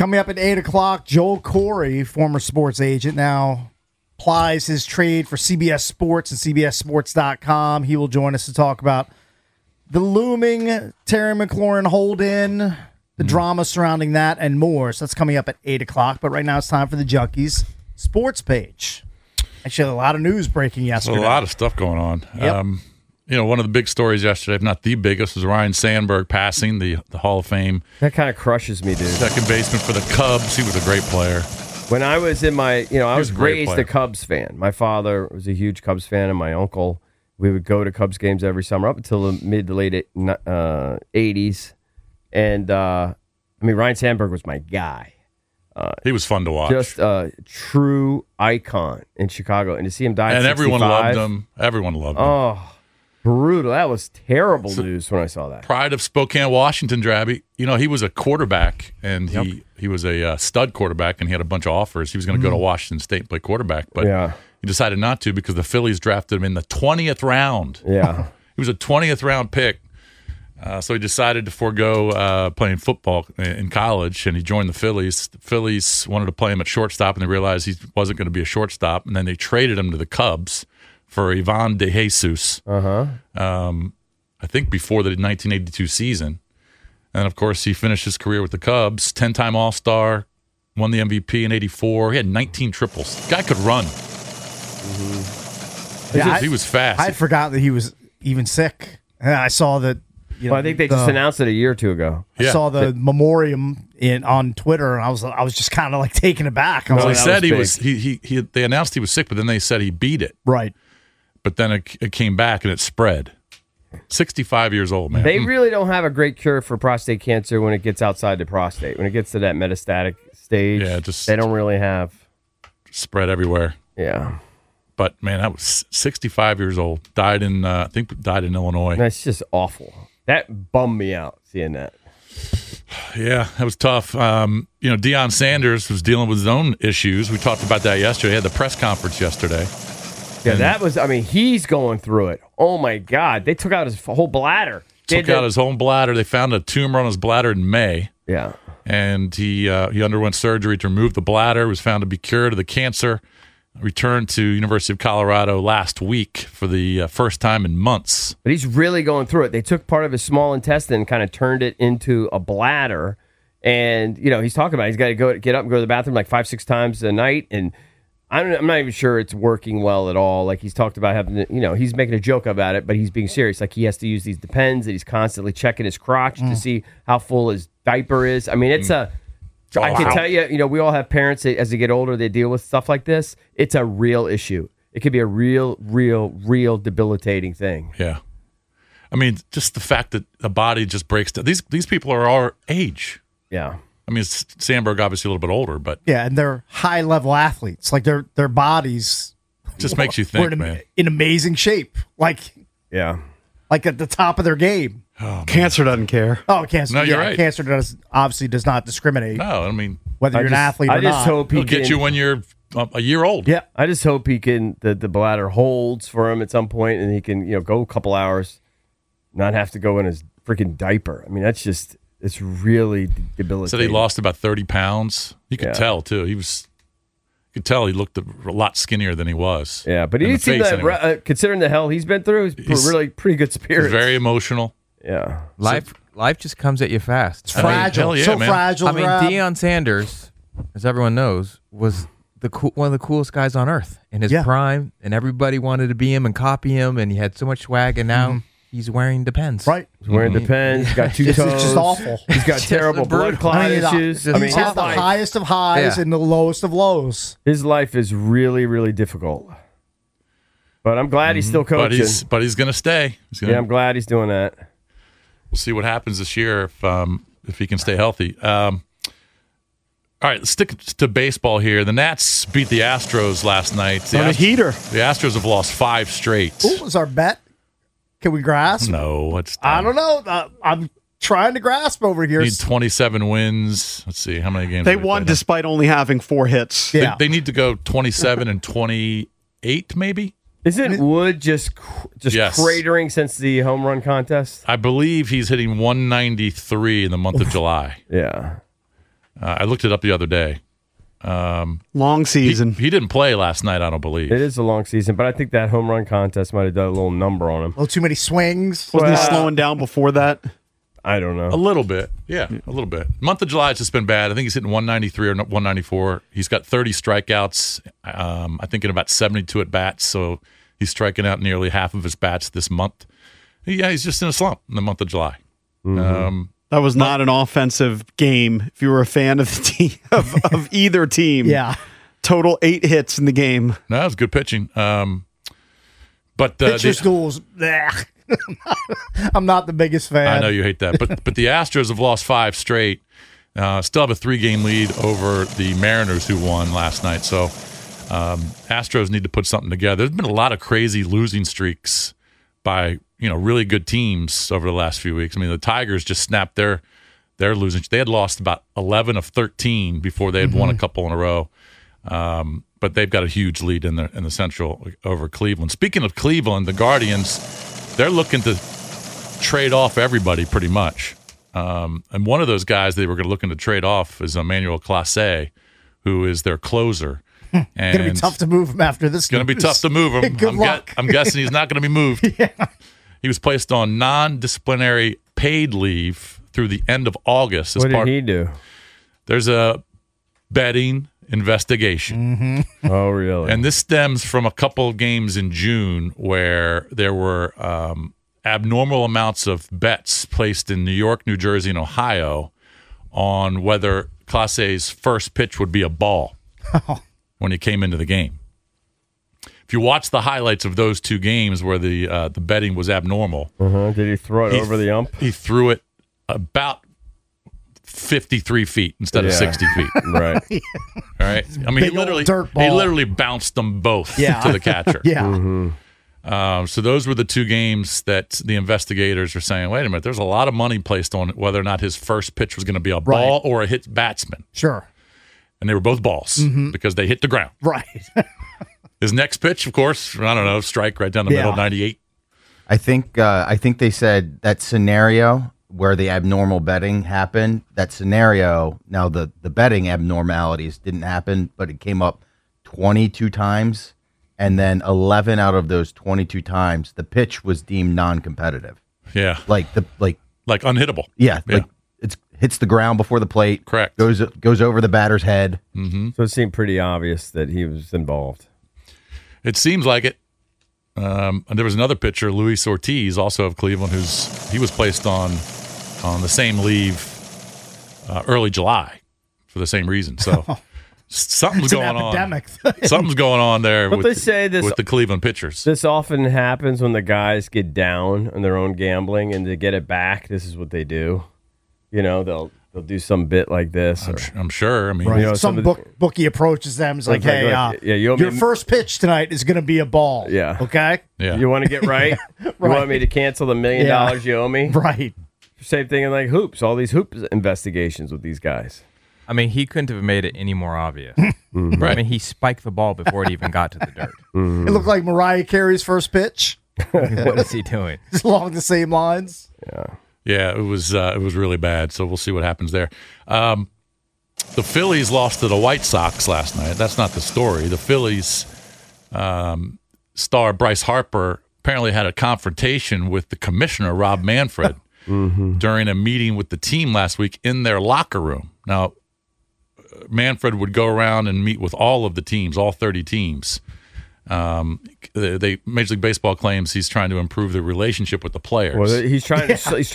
Coming up at 8 o'clock, Joel Corey, former sports agent, now plies his trade for CBS Sports and CBSSports.com. He will join us to talk about the looming Terry McLaurin hold-in, the drama surrounding that, and more. So that's coming up at 8 o'clock. But right now it's time for the Junkies Sports Page. Actually, a lot of news breaking yesterday. There's a lot of stuff going on. Yep. One of the big stories yesterday, if not the biggest, was Ryan Sandberg passing the Hall of Fame. That kind of crushes me, dude. Second baseman for the Cubs. He was a great player. When I was in my, I was a great raised player. a Cubs fan. My father was a huge Cubs fan, and my uncle, we would go to Cubs games every summer up until the mid to late 80s. And, Ryan Sandberg was my guy. He was fun to watch. Just a true icon in Chicago. And to see him die at and 65, everyone loved him. Everyone loved him. Oh, brutal. That was terrible news when I saw that. Pride of Spokane, Washington, Drabby. He was a quarterback, and he was a stud quarterback, and he had a bunch of offers. He was going to go to Washington State and play quarterback, but he decided not to because the Phillies drafted him in the 20th round. Yeah. He was a 20th round pick. So he decided to forego playing football in college, and he joined the Phillies. The Phillies wanted to play him at shortstop, and they realized he wasn't going to be a shortstop, and then they traded him to the Cubs for Ivan DeJesus, I think before the 1982 season. And, of course, he finished his career with the Cubs, 10-time All-Star, won the MVP in 84. He had 19 triples. The guy could run. He was fast. I had forgotten that he was even sick. I saw that. I think they just announced it a year or two ago. I saw the memoriam on Twitter, and I was just kind of like taken aback. Well, they said they announced he was sick, but then they said he beat it. Right. But then it came back and it spread. 65 years old, man. They really don't have a great cure for prostate cancer when it gets outside the prostate. When it gets to that metastatic stage, they don't really have. Spread everywhere. Yeah. But, man, that was 65 years old. Died in Illinois. That's just awful. That bummed me out, seeing that. Yeah, that was tough. Deion Sanders was dealing with his own issues. We talked about that yesterday. He had the press conference yesterday. Yeah, that was, he's going through it. Oh, my God. They took out his whole bladder. Took out his whole bladder. They found a tumor on his bladder in May. Yeah. And he underwent surgery to remove the bladder, was found to be cured of the cancer. Returned to University of Colorado last week for the first time in months. But he's really going through it. They took part of his small intestine and kind of turned it into a bladder. And, he's talking about he's got to get up and go to the bathroom like 5-6 times a night. And I'm not even sure it's working well at all. Like he's talked about having to, he's making a joke about it, but he's being serious. Like he has to use these Depends, that he's constantly checking his crotch to see how full his diaper is. It's I can tell you, we all have parents that, as they get older, they deal with stuff like this. It's a real issue. It could be a real debilitating thing. Yeah. Just the fact that the body just breaks down. These people are our age. Yeah. Sandberg obviously a little bit older, but yeah, and they're high level athletes. Like their bodies just makes you think, man, in amazing shape. Like like at the top of their game. Oh, cancer doesn't care. Oh, cancer! No, you're right. Cancer does not discriminate. No, whether you're an athlete or not. I just hope he'll get you when you're a year old. Yeah, I just hope he can the bladder holds for him at some point, and he can go a couple hours, not have to go in his freaking diaper. That's just it's really debilitating. Said he lost about 30 pounds. You could tell too. You could tell he looked a lot skinnier than he was. Yeah, but he seemed that considering the hell he's been through, he's really pretty good spirit. Very emotional. Yeah, life just comes at you fast. It's fragile, so man. fragile. Deion Sanders, as everyone knows, was one of the coolest guys on earth in his prime, and everybody wanted to be him and copy him, and he had so much swag, and now he's wearing Depends. Right, he's wearing Depends. He's got two toes. It's just awful. He's got terrible blood clot issues. He's had the highest of highs and the lowest of lows. His life is really, really difficult. But I'm glad he's still coaching. But he's going to stay. I'm glad he's doing that. We'll see what happens this year if he can stay healthy. All right, let's stick to baseball here. The Nats beat the Astros last night. On a heater. The Astros have lost 5 straight. What was our bet? Can we grasp? No, I don't know. I'm trying to grasp over here. They need 27 wins. Let's see, how many games they won despite only having 4 hits. Yeah. They need to go 27 and 28, maybe? Isn't Wood just cratering since the home run contest? I believe he's hitting 193 in the month of July. Yeah. I looked it up the other day. Long season. He didn't play last night, I don't believe. It is a long season, but I think that home run contest might have done a little number on him. A little too many swings. Wasn't he slowing down before that? I don't know. A little bit. Yeah, a little bit. Month of July has just been bad. I think he's hitting 193 or 194. He's got 30 strikeouts, I think in about 72 at-bats, so he's striking out nearly half of his bats this month. Yeah, he's just in a slump in the month of July. That was not an offensive game. If you were a fan of the team of either team, Yeah. total 8 hits in the game. No, it was good pitching. But Pitcher schools. bleh. I'm not the biggest fan. I know you hate that, but the Astros have lost 5 straight. Still have a 3-game lead over the Mariners, who won last night. So Astros need to put something together. There's been a lot of crazy losing streaks by really good teams over the last few weeks. I mean, the Tigers just snapped their losing. They had lost about 11 of 13 before they had won a couple in a row. But they've got a huge lead in the Central over Cleveland. Speaking of Cleveland, the Guardians, they're looking to trade off everybody pretty much. And one of those guys they were looking to trade off is Emmanuel Clase, who is their closer. And It's going to be tough to move him after this. It's going to be tough to move him. Good luck. I'm guessing he's not going to be moved. He was placed on non-disciplinary paid leave through the end of August. What did he do? There's a betting investigation. Oh, really? And this stems from a couple of games in June where there were abnormal amounts of bets placed in New York, New Jersey, and Ohio on whether Clase's first pitch would be a ball when he came into the game. If you watch the highlights of those 2 games where the betting was abnormal, Did he throw it over the ump? he threw it about 53 feet instead of 60 feet. Right. All right. I mean, Big old dirt ball. he literally bounced them both to the catcher. Yeah. So those were the 2 games that the investigators are saying, wait a minute, there's a lot of money placed on whether or not his first pitch was going to be a ball or a hit batsman. Sure. And they were both balls because they hit the ground. Right. His next pitch, of course, I don't know, strike right down the middle, 98. I think they said that scenario where the abnormal betting happened, that scenario, now the betting abnormalities didn't happen, but it came up 22 times, and then 11 out of those 22 times, the pitch was deemed non-competitive. Yeah. Like unhittable. Yeah. Like it hits the ground before the plate. Correct. Goes over the batter's head. So it seemed pretty obvious that he was involved. It seems like it. And there was another pitcher, Luis Ortiz, also of Cleveland, he was placed on the same leave early July for the same reason. So something's It's an going on. epidemic. Something's going on there But with, they say this- with the Cleveland pitchers. This often happens when the guys get down on their own gambling, and to get it back, this is what they do. They'll do some bit like this. I'm sure. I mean, Right. some Some of the- bookie approaches them. It's like, Like, hey, you owe me your first pitch tonight is going to be a ball. Yeah. Okay? yeah. You want to get right? You want me to cancel the $1 million you owe me? Right. Same thing in like hoops. All these hoop investigations with these guys. I mean, he couldn't have made it any more obvious. Right. I mean, he spiked the ball before it even got to the dirt. It looked like Mariah Carey's first pitch. What is he doing? It's along the same lines. Yeah, it was really bad. So we'll see what happens there. The Phillies lost to the White Sox last night. That's not the story. The Phillies star Bryce Harper apparently had a confrontation with the commissioner, Rob Manfred, during a meeting with the team last week in their locker room. Now, Manfred would go around and meet with all of the teams, all 30 teams. Major League Baseball claims he's trying to improve the relationship with the players. Well, he's trying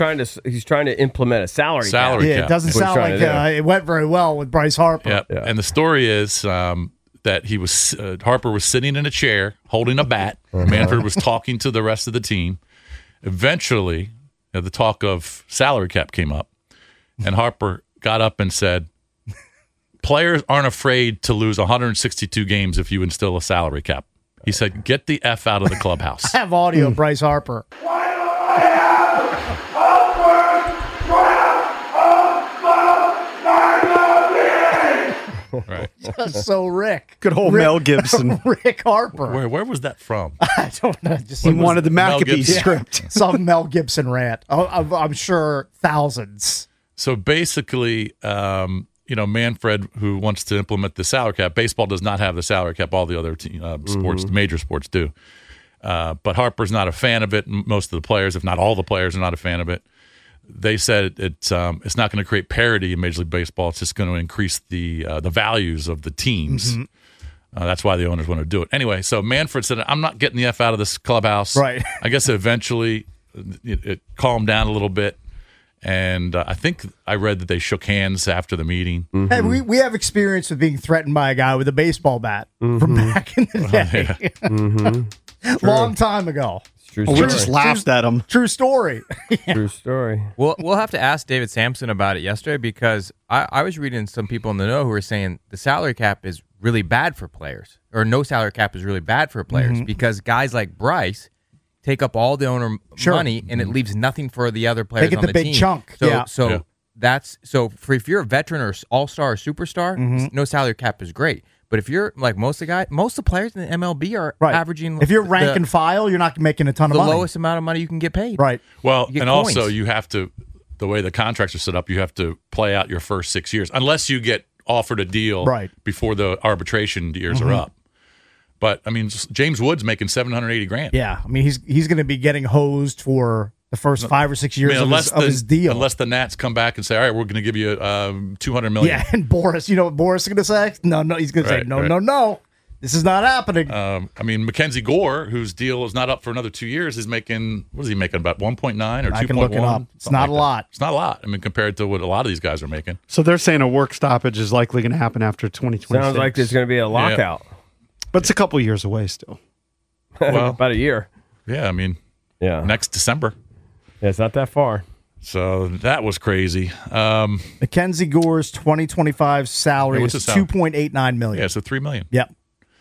to implement a salary cap. Yeah, cap. it doesn't What he's sound trying like to do. it went very well with Bryce Harper. Yep. And the story is that he was Harper was sitting in a chair holding a bat. Manfred was talking to the rest of the team. Eventually, the talk of salary cap came up, and Harper got up and said, "Players aren't afraid to lose 162 games if you instill a salary cap." He said, "Get the F out of the clubhouse." I have audio of Bryce Harper. Right. That's so Rick. Good old Mel Gibson. Rick Harper. Where was that from? I don't know. Just He wanted the Mel Maccabee Gibson. script. some Mel Gibson rant. I'm sure thousands. So basically, Manfred, who wants to implement the salary cap. Baseball does not have the salary cap. All the other sports, major sports, do. But Harper's not a fan of it. Most of the players, if not all the players, are not a fan of it. They said it's not going to create parity in Major League Baseball. It's just going to increase the values of the teams. That's why the owners want to do it. Anyway, so Manfred said, I'm not getting the F out of this clubhouse. Right. I guess eventually it calmed down a little bit. And I think I read that they shook hands after the meeting. Hey, we have experience with being threatened by a guy with a baseball bat from back in the day. Long time ago. True We story. just laughed at him. True story. True story. We'll have to ask David Sampson about it yesterday because I was reading some people in the know who were saying the salary cap is really bad for players, or no salary cap is really bad for players because guys like Bryce take up all the owner money and it leaves nothing for the other players They get on the the big team. chunk. So, Yeah. so that's if you're a veteran or all-star or superstar, no salary cap is great. But if you're like most of the players in the MLB are averaging. If you're rank and file, you're not making a ton of the money. lowest amount of money you can get paid. Right. Well, You get and coins. also you have to, the way the contracts are set up, you have to play out your first 6 years, unless you get offered a deal before the arbitration years are up. But I mean, James Wood's making $780,000. Yeah. I mean, he's going to be getting hosed for the first 5 or 6 years of his deal. Unless the Nats come back and say, all right, we're going to give you $200 million. Yeah, and Boris, you know what Boris is going to say? No, he's going to say, no. This is not happening. I mean, Mackenzie Gore, whose deal is not up for another 2 years, is making, what is he making, about 1.9 or 2.1? I can look it up. It's not a lot. It's not a lot. I mean, compared to what a lot of these guys are making. So they're saying a work stoppage is likely going to happen after 2026. Sounds like there's going to be a lockout. But it's a couple years away still. Well, About a year. yeah, I mean, Yeah. next December. Yeah, it's not that far. So that was crazy. Mackenzie Gore's 2025 salary what's is his salary? $2.89 million. Yeah, so $3 million. Yep.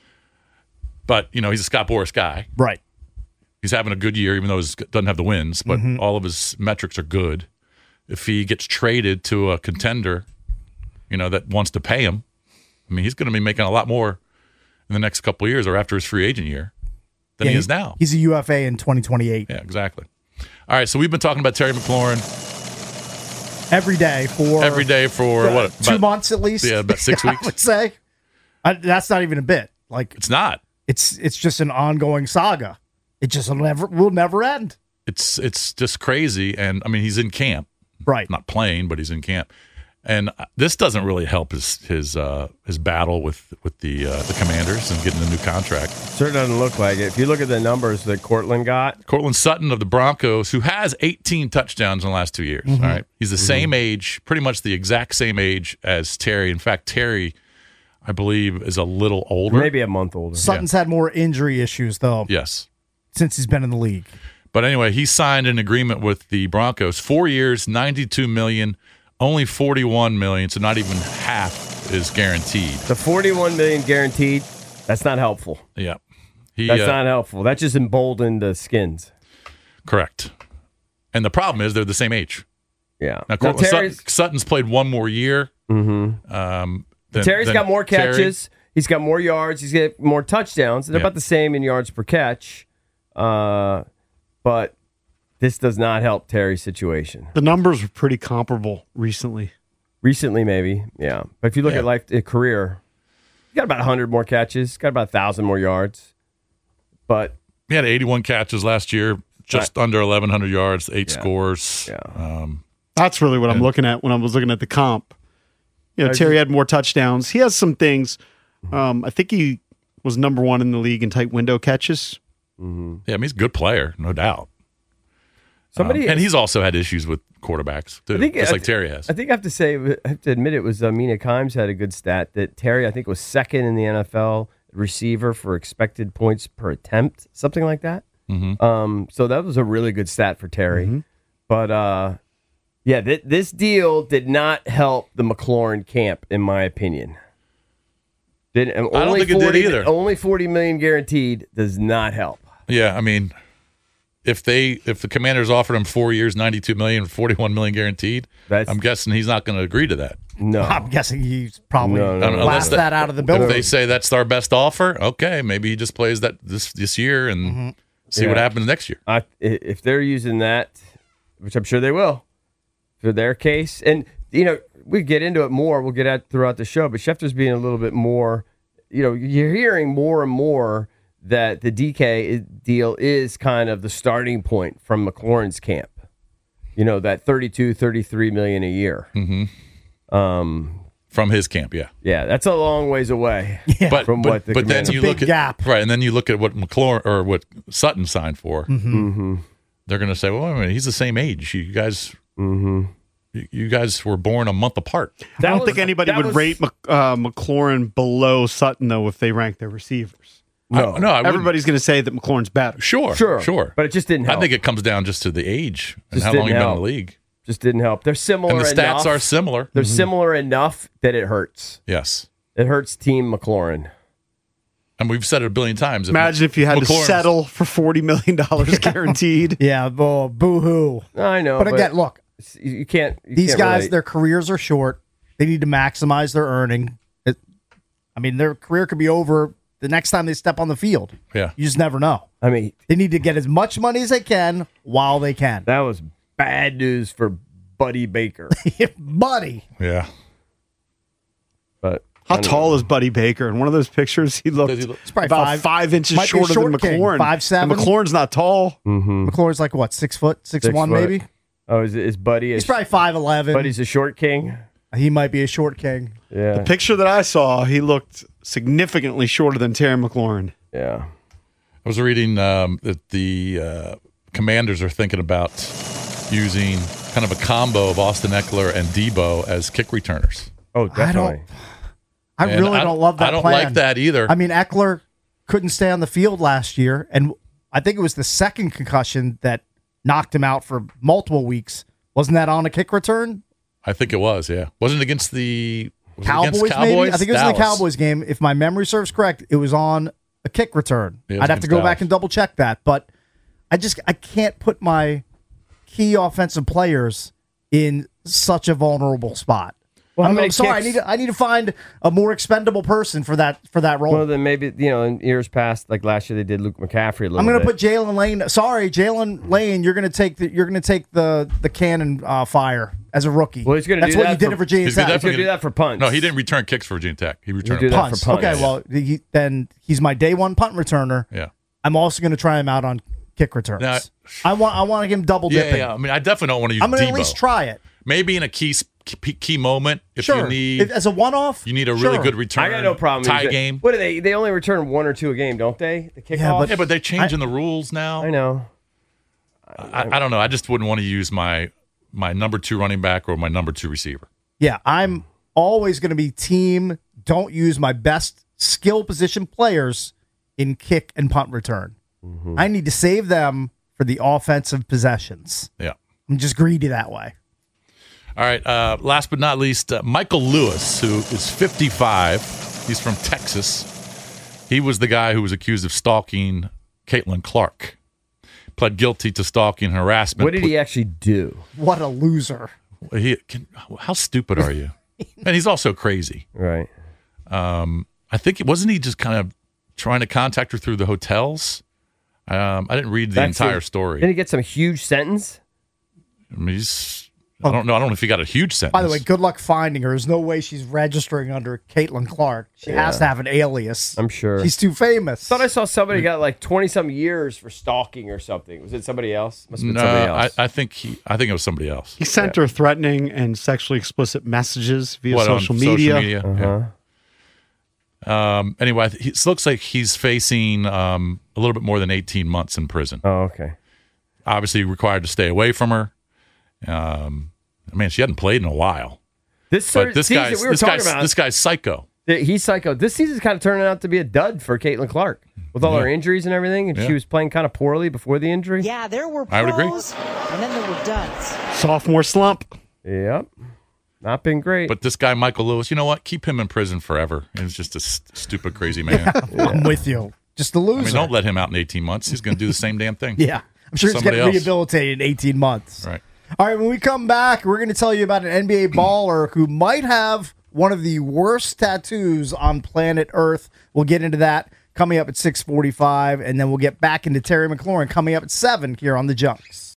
But, he's a Scott Boras guy. Right. He's having a good year, even though he doesn't have the wins, but all of his metrics are good. If he gets traded to a contender, that wants to pay him, I mean, he's going to be making a lot more in the next couple of years or after his free agent year than he is now. He's a UFA in 2028. Yeah, exactly. All right, so we've been talking about Terry McLaurin Every day for what? 2 months at least. Yeah, about 6 weeks. I would say. That's not even a bit. Like It's not. it's just an ongoing saga. It just will never end. It's just crazy, and I mean, he's in camp, Right. not playing, but he's in camp. And this doesn't really help his battle with the Commanders and getting a new contract. Sure doesn't look like it. If you look at the numbers that Cortland got, Cortland Sutton of the Broncos, who has 18 touchdowns in the last 2 years. All right, he's the same age, pretty much the exact same age as Terry. In fact, Terry, I believe, is a little older. maybe a month older. Sutton's had more injury issues though Yes. since he's been in the league. But anyway, he signed an agreement with the Broncos, 4 years, $92 million, only $41 million, so not even half is guaranteed. The $41 million guaranteed, that's not helpful. Yeah. That's not helpful. That just emboldened the Skins. Correct. And the problem is they're the same age. Yeah. Now, Sutton's played one more year. Terry's got more catches. He's got more yards. He's got more touchdowns. They're about the same in yards per catch. But this does not help Terry's situation. The numbers were pretty comparable recently. Recently, maybe, yeah. But if you look at career, he got about 100 more catches, got about 1,000 more yards. But He had 81 catches last year, just under 1,100 yards, 8 scores. Yeah. That's really what I'm looking at when I was looking at the comp. Terry had more touchdowns. He has some things. I think he was number one in the league in tight window catches. Yeah, I mean, he's a good player, no doubt. and he's also had issues with quarterbacks, too, just like Terry has. I think I have to admit it was Mina Kimes had a good stat that Terry, I think, was second in the NFL receiver for expected points per attempt, something like that. So that was a really good stat for Terry. But, this deal did not help the McLaurin camp, in my opinion. I don't think it did either. Only $40 million guaranteed does not help. Yeah, I mean, if the Commanders offered him 4 years, $92 million, $41 million guaranteed, I'm guessing he's not going to agree to that. No. I'm guessing he's probably No. blast that out of the building. If they say that's our best offer, okay, maybe he just plays that this year and see what happens next year. If they're using that, which I'm sure they will, for their case, and we get into it more. We'll get at throughout the show, but Schefter's being a little bit more. You're hearing more and more that the DK deal is kind of the starting point from McLaurin's camp. That 32, 33 million a year. From his camp, yeah. Yeah, that's a long ways away. Yeah. But what the then Commanders- you big look at gap. right, and then you look at what McLaurin or what Sutton signed for. They're going to say, "Well, wait a minute, he's the same age. You guys, you guys were born a month apart." I don't think anybody would rate McLaurin below Sutton, though, if they rank their receivers. No, I wouldn't. Everybody's going to say that McLaurin's better. Sure. But it just didn't help. I think it comes down just to the age and Just how long didn't you've been in help. the league. Just didn't help. They're similar And the enough. stats are similar. They're similar enough that it hurts. Yes. It hurts Team McLaurin. And we've said it a billion times. Imagine if you had to McLaurin's- settle for $40 million guaranteed. Yeah, well, boo-hoo. I know. But again, look, you can't. these can't guys, relate. their careers are short. They need to maximize their earning. Their career could be over the next time they step on the field. Yeah. You just never know. I mean, They need to get as much money as they can while they can. that was bad news for Buddy Baker. Buddy. Yeah. But How tall is Buddy Baker? In one of those pictures, he looked Does he look- It's probably about 5 inches might be a shorter short than king, McLaurin. 5'7". And McLaurin's not tall. McLaurin's like what, 6 foot, 6'1", 6 foot. maybe? oh, is Buddy? He's probably 5'11". Buddy's a short king. He might be a short king. Yeah, Picture that I saw, he looked significantly shorter than Terry McLaurin. yeah. I was reading that the Commanders are thinking about using kind of a combo of Austin Eckler and Debo as kick returners. Oh, definitely. I And really don't love that I don't plan. like that either. I mean, Eckler couldn't stay on the field last year, and I think it was the second concussion that knocked him out for multiple weeks. Wasn't that on a kick return? I think it was, yeah. Wasn't it against the was it Cowboys, against maybe? I think it was in the Dallas. Cowboys game. If my memory serves correct, it was on a kick return. Yeah, it was I'd have to against go back Dallas. and double check that, but I can't put my key offensive players in such a vulnerable spot. Well, how I'm many sorry. kicks- I need to find a more expendable person for that role. Well, then maybe in years past, like last year, they did Luke McCaffrey a little. I'm going to bit. put Jalen Lane. Sorry, Jalen Lane. You're going to take the cannon fire as a rookie. Well, he's gonna That's do what that you did for- at Virginia He's Tech. gonna He's going to do that for punts. No, he didn't return kicks for Virginia Tech. He returned do that punts. for punts. Okay, well, then he's my day one punt returner. Yeah. I'm also going to try him out on kick returns. Now, I want him double Yeah, dipping. yeah. I mean, I definitely don't want to use I'm going to Debo. at least try it. Maybe in a key moment if Sure. you need As a one-off, you need a really sure. good return. I got no problem. Tie They- game. What do they? They only return 1 or 2 a game, don't they? The kickoff. Yeah, but they're changing the rules now. I know. I don't know. I just wouldn't want to use my number 2 running back or my number 2 receiver. Yeah, I'm always going to be team. Don't use my best skill position players in kick and punt return. Mm-hmm. I need to save them for the offensive possessions. Yeah. I'm just greedy that way. All right. Last but not least, Michael Lewis, who is 55. He's from Texas. He was the guy who was accused of stalking Caitlin Clark. Pled guilty to stalking and harassment. What did he actually do? What a loser. How stupid are you? And he's also crazy. Right. I think wasn't he just kind of trying to contact her through the hotels? I didn't read the entire story. Did he get some huge sentence? I mean, I don't know. I don't know if he got a huge sentence. By the way, good luck finding her. There's no way she's registering under Caitlin Clark. She has to have an alias. I'm sure. She's too famous. I thought I saw somebody got like 20-some years for stalking or something. Was it somebody else? Must have been somebody no, else. I think it was somebody else. He sent her threatening and sexually explicit messages via What, on social media. Uh-huh. Yeah. Anyway, it looks like he's facing a little bit more than 18 months in prison. Oh, okay. Obviously, required to stay away from her. Man, she hadn't played in a while. This But this season, guy's we were talking about. this guy's psycho. He's psycho. This season's kind of turning out to be a dud for Caitlin Clark with all her injuries and everything, and Yeah. she was playing kind of poorly before the injury. Yeah, there were I would agree. pros, and then there were duds. Sophomore slump. Yep. Not been great. But this guy, Michael Lewis, you know what? Keep him in prison forever. He's just a stupid, crazy man. I'm with you. Just a loser. I mean, don't let him out in 18 months. He's going to do the same damn thing. Yeah. I'm sure he's Somebody getting else. rehabilitated in 18 months. Right. All right, when we come back, we're going to tell you about an NBA baller who might have one of the worst tattoos on planet Earth. We'll get into that coming up at 6:45, and then we'll get back into Terry McLaurin coming up at 7 here on The Junks.